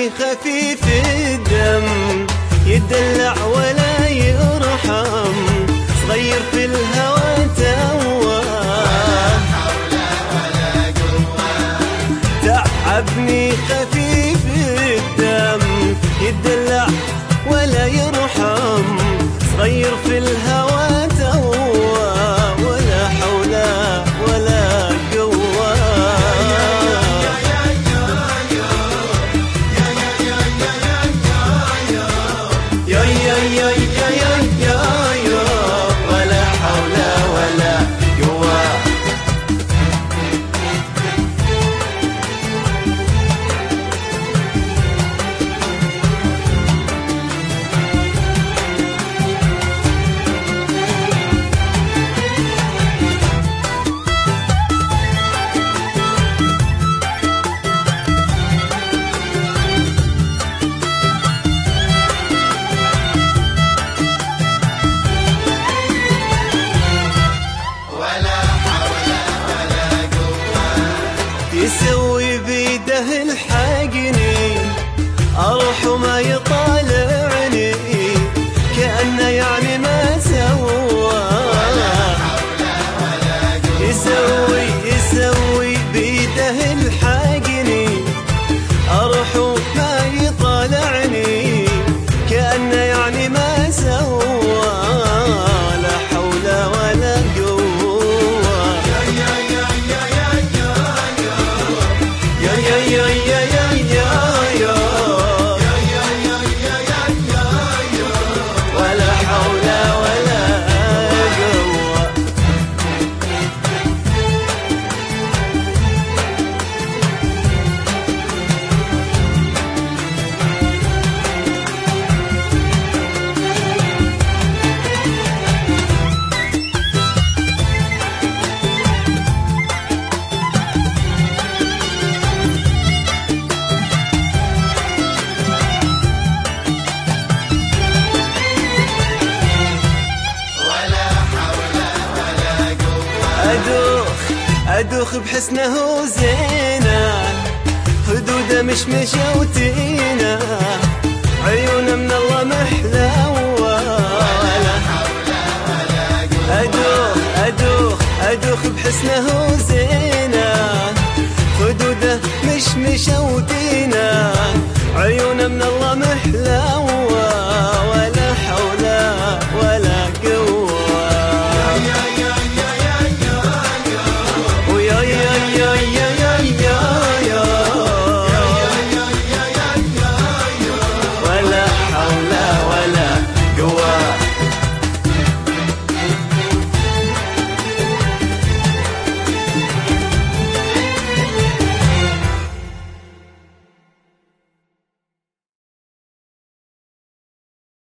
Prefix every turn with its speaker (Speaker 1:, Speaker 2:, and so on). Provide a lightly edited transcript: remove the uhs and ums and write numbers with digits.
Speaker 1: ابني خفيف الدم يدلع ولا يرحم، صغير في الهوى تواه، تعبني خفيف الدم يدلع ولا يرحم، صغير في الهوى تواه، ولا حول ولا قوة. يا يا يا يا يا يا ولا حول ولا قوة. يسوي بيده الحقني اروح وما يطالعني، كأنه يعني ما سوى. يسوي بيده الحقني اروح وما يطالعني، كأنه يعني ما سوى، لا حول ولا قوة. ولا حول ولا قوة. أدوخ بحسنه زينة، خدوده مشمشة وتينة، عيونه من الله محلاوة. أدوخ بحسنه زينة، خدوده مشمشة وتينة.